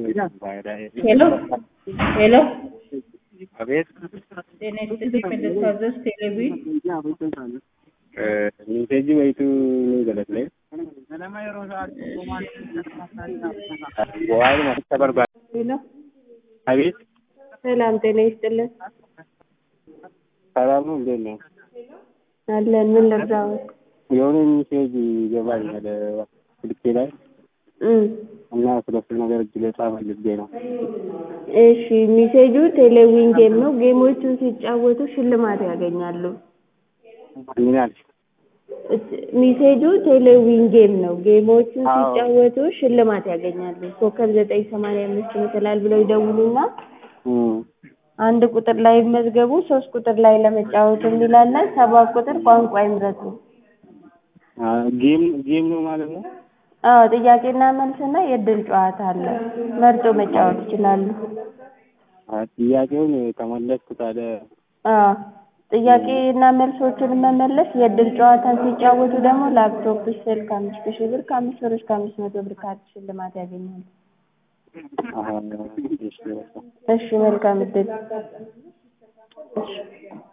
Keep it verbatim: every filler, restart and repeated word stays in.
ሄሎ ሄሎ አቤት ጤና ይስጥልኝ። መለሳዘዝ ቴሌቪዥን ሚሴጂ ወይቱ ገለጽ ላይ ዋይ ማስተባበር ባ ሄሎ አቤት ሰላም ጤና ይስጥልኝ። ሰላም ነው እንዴት ነው? አለን ምን ልርዳው? የሆነ ሚሴጂ ይገባል ወደ ስልኬ ላይ እም እና ስለሱ ነገር እጅ ላይ ጻፈልኝ ነው። እሺ ሚሴጁ ቴሌቪዥን ጌም ነው። ጌሞቹን ሲጫወቱ ሽልማት ያገኛሉ። ምን አልሽ? ሚሴጁ ቴሌቪዥን ጌም ነው። ጌሞቹን ሲጫወቱ ሽልማት ያገኛሉ። ኮከብ ዘጠኝ ሰማንያ አምስት ይመስላል ብለው ይደውሉና አንድ ቁጥር ላይ መዝገቡ ሶስት ቁጥር ላይ ለመጫወት የሚላልና ሰባት ቁጥር ቋንቋ ይምረጡ። ጌም ጌም ነው ማለት ነው። አዎ ጥያቄና መልስና የእድል ጨዋታ አለ። መርጦ መጫወት ይችላሉ። አዎ ጥያቄውን ከመለስኩ ታዲያ አዎ ጥያቄና መልሶችን መመለስ የእድል ጨዋታ ሲጫወቱ ደግሞ ላፕቶፕ ስልክ አምስት ሺህ ብር ከአምስት ብር እስከ አምስት መቶ ብር ካርድ ሽልማት ያገኛሉ። አሃ እሺ መልካም እድል። እሺ